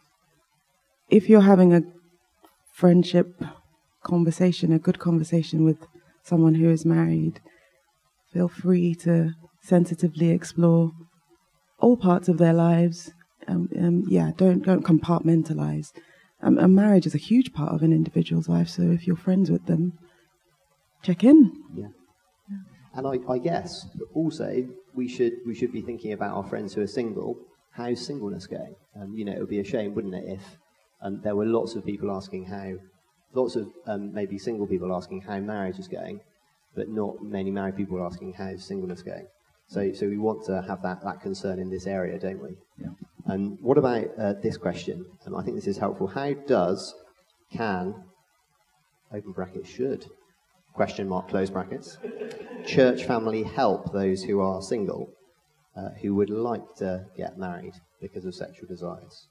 if you're having a friendship conversation, a good conversation with someone who is married, feel free to sensitively explore all parts of their lives. Um, um, yeah, don't don't compartmentalize. Um, and marriage is a huge part of an individual's life, so if you're friends with them, check in. Yeah. And I, I guess also we should we should be thinking about our friends who are single. How's singleness going? Um, you know, it would be a shame, wouldn't it, if um, there were lots of people asking how, lots of um, maybe single people asking how marriage is going, but not many married people asking how's singleness going. So, so we want to have that, that concern in this area, don't we? Yeah. And um, what about uh, this question? And I think this is helpful. How does, can, open brackets, should, question mark, close brackets, church family help those who are single, uh, who would like to get married because of sexual desires?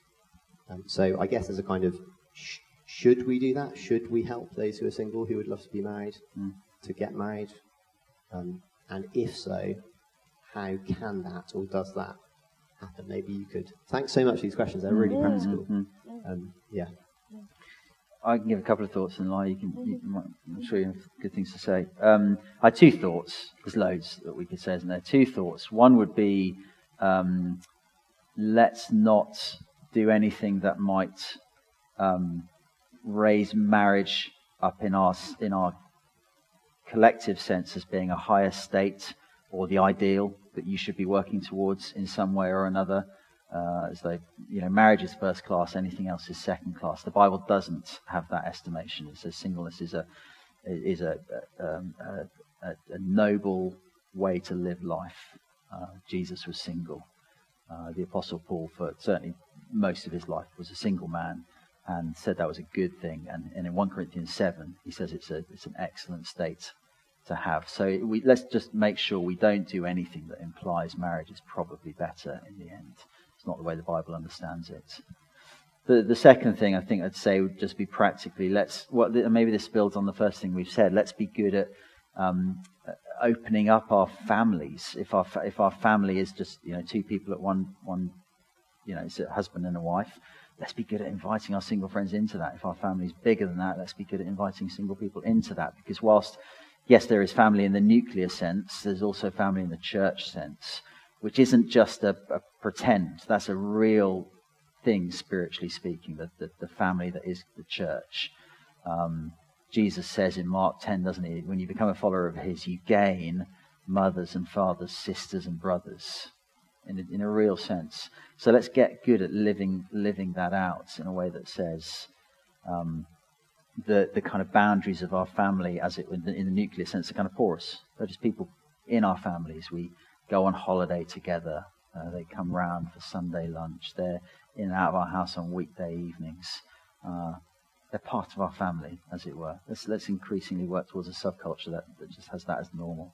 Um, so I guess there's a kind of, sh- should we do that? Should we help those who are single who would love to be married mm. to get married? Um, and if so, how can that or does that happen? Maybe you could. Thanks so much for these questions. They're really mm-hmm. practical. Mm-hmm. Um, yeah. I can give a couple of thoughts, and Lai, you can, you might, I'm sure you have good things to say. Um, I had two thoughts. There's loads that we could say, isn't there? Two thoughts. One would be, um, let's not do anything that might um, raise marriage up in our in our collective sense as being a higher state or the ideal that you should be working towards in some way or another. Uh, as though, you know, marriage is first class, anything else is second class. The Bible doesn't have that estimation. It says singleness is a is a um, a, a, a noble way to live life. Uh, Jesus was single. Uh, the Apostle Paul, for certainly most of his life, was a single man and said that was a good thing. And, and in First Corinthians seven, he says it's a it's an excellent state to have. So we, let's just make sure we don't do anything that implies marriage is probably better in the end. It's not the way the Bible understands it. The the second thing I think I'd say would just be practically, let's, what well, maybe this builds on the first thing we've said, let's be good at um, opening up our families. If our if our family is just, you know, two people at one, one you know, it's a husband and a wife, let's be good at inviting our single friends into that. If our family is bigger than that, let's be good at inviting single people into that. Because whilst, yes, there is family in the nuclear sense, there's also family in the church sense, which isn't just a, a pretend. That's a real thing, spiritually speaking, the, the, the family that is the church. Um, Jesus says in Mark ten, doesn't he, when you become a follower of his, you gain mothers and fathers, sisters and brothers, in a, in a real sense. So let's get good at living living that out in a way that says um, the the kind of boundaries of our family, as it in the, in the nuclear sense, are kind of porous. They're just people in our families. We go on holiday together. Uh, they come round for Sunday lunch. They're in and out of our house on weekday evenings. Uh, they're part of our family, as it were. Let's, let's increasingly work towards a subculture that, that just has that as normal.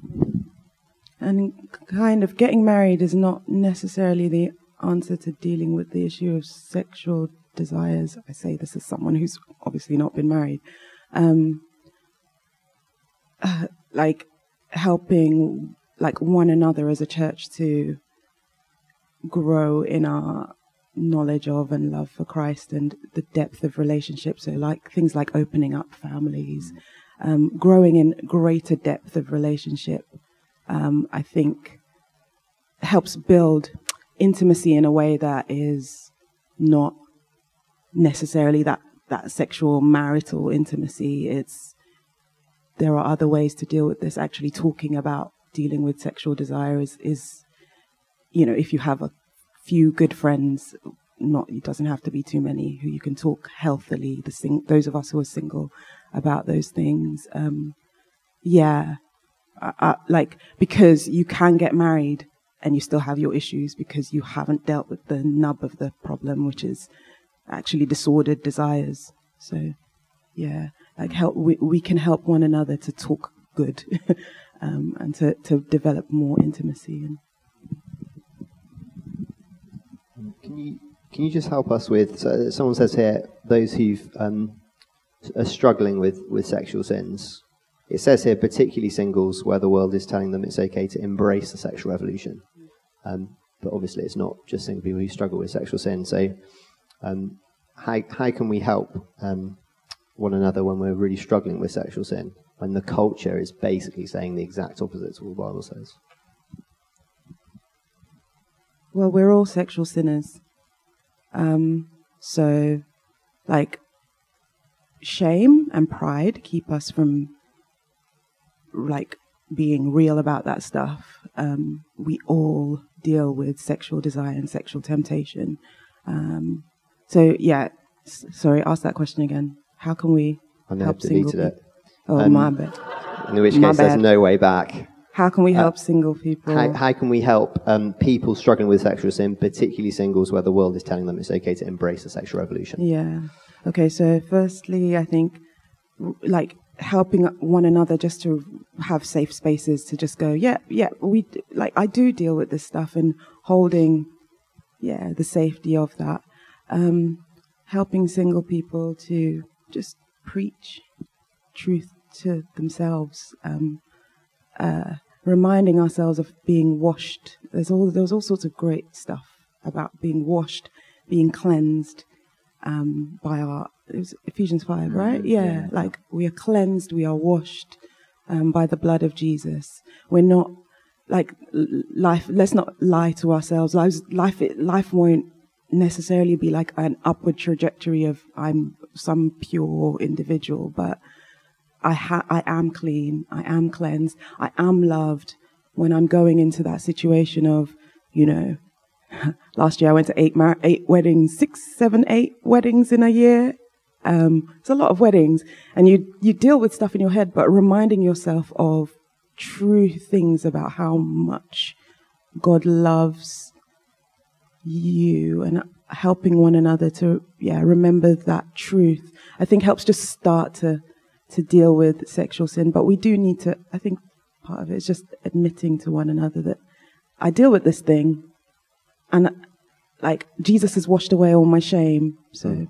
And kind of getting married is not necessarily the answer to dealing with the issue of sexual desires. I say this as someone who's obviously not been married. Um, uh, like helping like one another as a church to grow in our knowledge of and love for Christ and the depth of relationships. So like things like opening up families, um, growing in greater depth of relationship, um, I think helps build intimacy in a way that is not necessarily that that sexual marital intimacy. It's there are other ways to deal with this. Actually, talking about dealing with sexual desire is, is you know, if you have a few good friends, not it doesn't have to be too many, who you can talk healthily. The sing, those of us who are single about those things. Um, yeah, I, I, like because you can get married and you still have your issues because you haven't dealt with the nub of the problem, which is actually disordered desires. So, yeah, like help. We we can help one another to talk good, um, and to, to develop more intimacy. And can you can you just help us with? So someone says here, those who've um, are struggling with, with sexual sins. It says here, particularly singles, where the world is telling them it's okay to embrace the sexual revolution. Um, but obviously, it's not just single people who struggle with sexual sin. So, um, how how can we help um, one another when we're really struggling with sexual sin, when the culture is basically saying the exact opposite to what the Bible says? Well, we're all sexual sinners. Um, so, like, shame and pride keep us from, like, being real about that stuff. Um, we all deal with sexual desire and sexual temptation. Um, so, yeah, s- sorry, ask that question again. How can we I know help I've single deleted people? it. Oh, Um, my bad. In which My case, there's bad. no way back. How can we uh, help single people? How, how can we help um, people struggling with sexual sin, particularly singles, where the world is telling them it's okay to embrace the sexual revolution? Yeah. Okay, so firstly, I think, w- like, helping one another just to have safe spaces to just go, yeah, yeah, we, d- like, I do deal with this stuff, and holding, yeah, the safety of that. Um, helping single people to just preach truth to themselves. Um, uh, reminding ourselves of being washed. There's all, there's all sorts of great stuff about being washed, being cleansed, um, by our, it was Ephesians five, right? Yeah, yeah. like we are cleansed, we are washed, um, by the blood of Jesus. We're not, like, l- life, let's not lie to ourselves. Life, life, life won't necessarily be like an upward trajectory of I'm some pure individual, but I ha- I am clean, I am cleansed, I am loved when I'm going into that situation of, you know, last year I went to eight mar- eight weddings, six, seven, eight weddings in a year. Um, it's a lot of weddings, and you you deal with stuff in your head, but reminding yourself of true things about how much God loves you, and helping one another to yeah remember that truth, I think helps just start to to deal with sexual sin. But we do need to, I think part of it is just admitting to one another that I deal with this thing, and like Jesus has washed away all my shame. So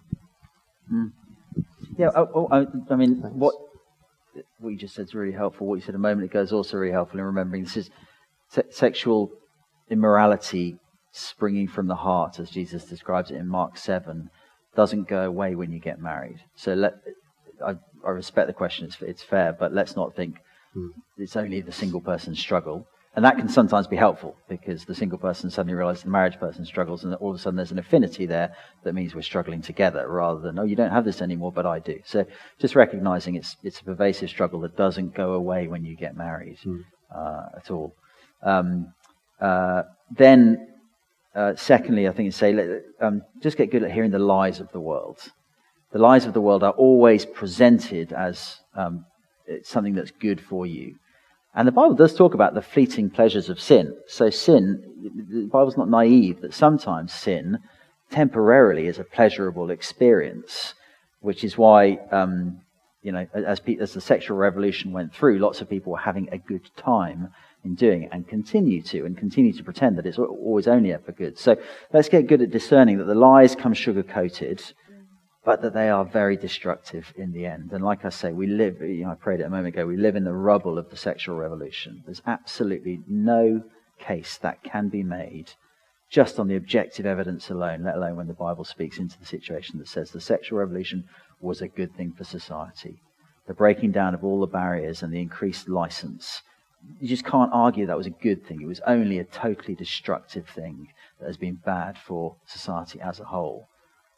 Mm. Yeah, oh, oh, I, I mean, Thanks. what what you just said is really helpful. What you said a moment ago is also really helpful in remembering this is se- sexual immorality springing from the heart, as Jesus describes it in Mark seven, doesn't go away when you get married. So let I, I respect the question; it's, it's fair, but let's not think Mm. it's only the single person's struggle. And that can sometimes be helpful, because the single person suddenly realizes the marriage person struggles, and all of a sudden there's an affinity there that means we're struggling together, rather than, oh, you don't have this anymore, but I do. So just recognizing it's it's a pervasive struggle that doesn't go away when you get married Mm. uh, at all. Um, uh, then, uh, secondly, I think it's say, let- um, just get good at hearing the lies of the world. The lies of the world are always presented as um, it's something that's good for you. And the Bible does talk about the fleeting pleasures of sin. So sin, the Bible's not naive that sometimes sin temporarily is a pleasurable experience, which is why, um, you know, as, pe- as the sexual revolution went through, lots of people were having a good time in doing it, and continue to, and continue to pretend that it's al- always only ever good. So let's get good at discerning that the lies come sugar-coated, but that they are very destructive in the end. And like I say, we live, you know, I prayed it a moment ago, we live in the rubble of the sexual revolution. There's absolutely no case that can be made just on the objective evidence alone, let alone when the Bible speaks into the situation that says the sexual revolution was a good thing for society. The breaking down of all the barriers and the increased license. You just can't argue that was a good thing. It was only a totally destructive thing that has been bad for society as a whole.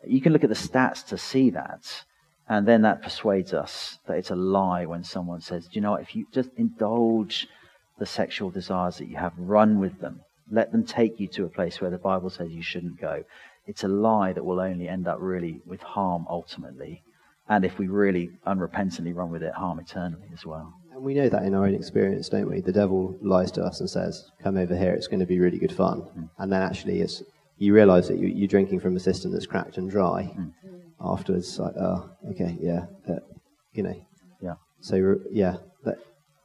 You can look at the stats to see that, and then that persuades us that it's a lie when someone says, do you know what, if you just indulge the sexual desires that you have, run with them, let them take you to a place where the Bible says you shouldn't go. It's a lie that will only end up really with harm ultimately. And if we really unrepentantly run with it, harm eternally as well. And we know that in our own experience, don't we? The devil lies to us and says, come over here, it's going to be really good fun. Mm. And then actually it's, you realise that you, you're drinking from a cistern that's cracked and dry. Mm. Afterwards, like, oh, okay, yeah, uh, you know. Yeah. So, yeah. But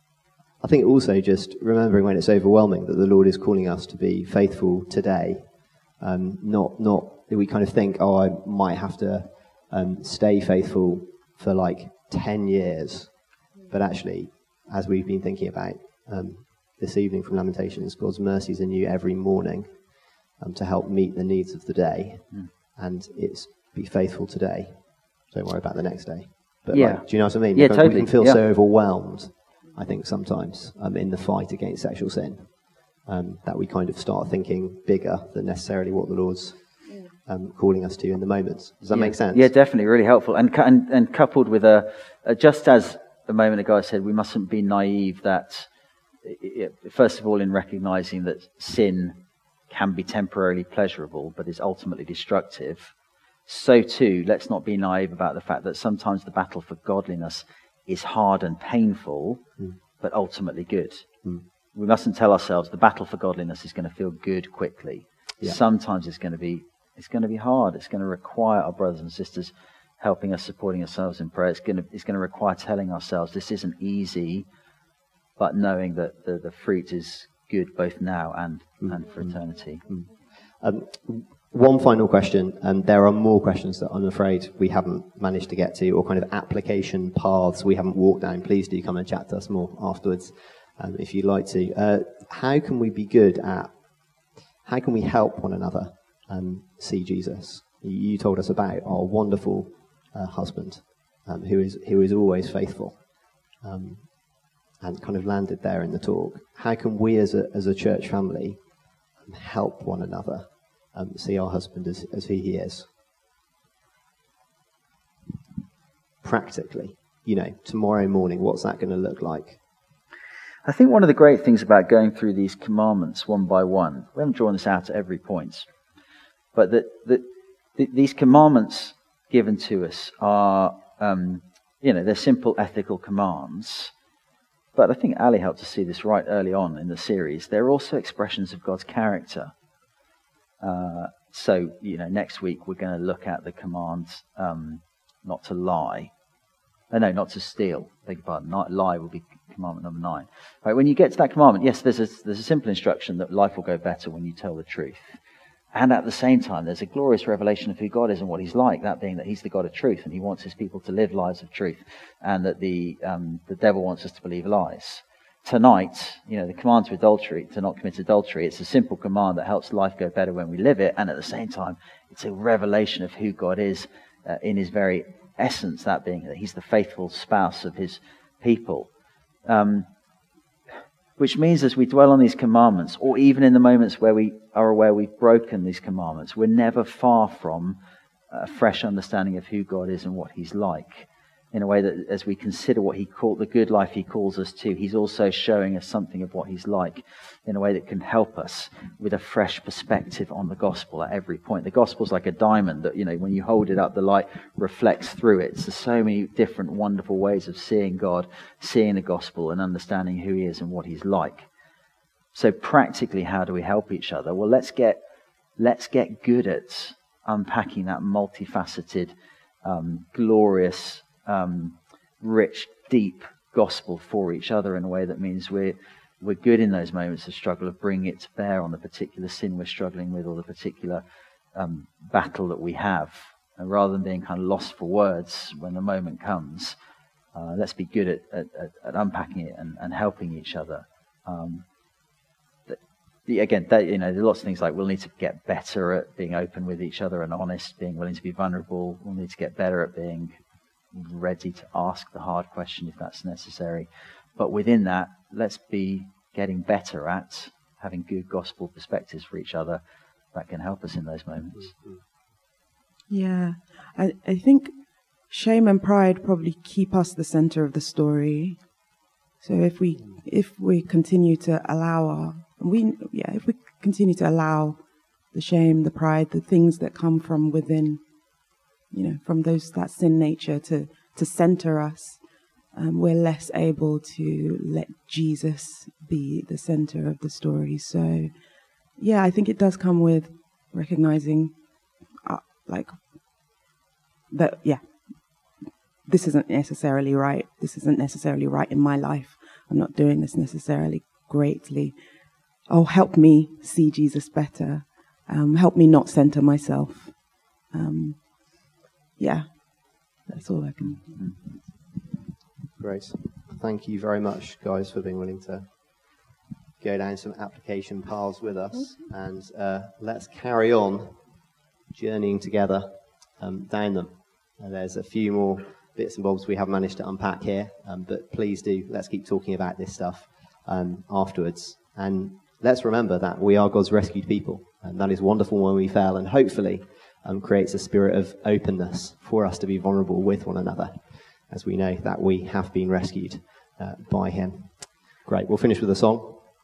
I think also just remembering when it's overwhelming that the Lord is calling us to be faithful today. Um, not, not that we kind of think, oh, I might have to um, stay faithful for like ten years. But actually, as we've been thinking about um, this evening from Lamentations, God's mercies are new every morning um, to help meet the needs of the day. Mm. And it's be faithful today. Don't worry about the next day. But yeah. like, do you know what I mean? Yeah, like, totally. We can feel yeah. so overwhelmed, I think, sometimes um, in the fight against sexual sin, um, that we kind of start thinking bigger than necessarily what the Lord's um, calling us to in the moment. Does that yeah. make sense? Yeah, definitely. Really helpful. And, and, and coupled with a, a, just as a moment ago I said, we mustn't be naive that, it, first of all, in recognizing that sin can be temporarily pleasurable, but is ultimately destructive. So too, let's not be naive about the fact that sometimes the battle for godliness is hard and painful, mm. but ultimately good. Mm. We mustn't tell ourselves the battle for godliness is going to feel good quickly. Yeah. Sometimes it's going to be it's going to be hard. It's going to require our brothers and sisters helping us, supporting ourselves in prayer. It's going to it's going to require telling ourselves this isn't easy, but knowing that the, the fruit is good both now and, mm. and for eternity. Mm. Um, One final question, and there are more questions that I'm afraid we haven't managed to get to, or kind of application paths we haven't walked down. Please do come and chat to us more afterwards, um, if you'd like to. Uh, how can we be good at, how can we help one another um, see Jesus? You, you told us about our wonderful uh, husband, um, who is who is always faithful, um, and kind of landed there in the talk. How can we as a as a church family help one another Um, see our husband as, as who he is? Practically, you know, tomorrow morning, what's that going to look like? I think one of the great things about going through these commandments one by one, we haven't drawn this out at every point, but that, that, that these commandments given to us are, um, you know, they're simple ethical commands. But I think Ali helped us see this right early on in the series. They're also expressions of God's character. Uh, so, you know, next week we're going to look at the command um, not to lie. Oh, no, not to steal. Beg your pardon. Not lie will be commandment number nine. Right, when you get to that commandment, yes, there's a, there's a simple instruction that life will go better when you tell the truth. And at the same time, there's a glorious revelation of who God is and what he's like, that being that he's the God of truth and he wants his people to live lives of truth, and that the um, the devil wants us to believe lies. Tonight, you know, the command to adultery, to not commit adultery, it's a simple command that helps life go better when we live it, and at the same time, it's a revelation of who God is uh, in his very essence, that being that he's the faithful spouse of his people. Um, which means as we dwell on these commandments, or even in the moments where we are aware we've broken these commandments, we're never far from a fresh understanding of who God is and what he's like. In a way that as we consider what he called the good life he calls us to, he's also showing us something of what he's like in a way that can help us with a fresh perspective on the gospel at every point. The gospel's like a diamond that, you know, when you hold it up, the light reflects through it. There's so many different wonderful ways of seeing God, seeing the gospel and understanding who he is and what he's like. So practically, how do we help each other? Well, let's get let's get good at unpacking that multifaceted, um, glorious, Um, rich, deep gospel for each other in a way that means we're we're good in those moments of struggle, of bringing it to bear on the particular sin we're struggling with or the particular um, battle that we have. And rather than being kind of lost for words when the moment comes, uh, let's be good at, at, at unpacking it and, and helping each other. Um, that, the, again, that, you know, there are lots of things like we'll need to get better at being open with each other and honest, being willing to be vulnerable. We'll need to get better at being ready to ask the hard question if that's necessary. But within that, let's be getting better at having good gospel perspectives for each other that can help us in those moments. Yeah, I, I think shame and pride probably keep us the center of the story. So if we if we continue to allow our we yeah if we continue to allow the shame, the pride, the things that come from within, you know, from those that sin nature to to center us, um, we're less able to let Jesus be the center of the story. So yeah, I think it does come with recognizing, uh, like that. Yeah. This isn't necessarily right. This isn't necessarily right in my life. I'm not doing this necessarily greatly. Oh, help me see Jesus better. Um, help me not center myself. Um, yeah, that's all I can. Great. Thank you very much, guys, for being willing to go down some application paths with us. And uh, let's carry on journeying together um, down them. And there's a few more bits and bobs we have managed to unpack here, um, but please do, let's keep talking about this stuff um, afterwards. And let's remember that we are God's rescued people, and that is wonderful when we fail, and hopefully um, creates a spirit of openness for us to be vulnerable with one another, as we know that we have been rescued uh, by him. Great, we'll finish with a song.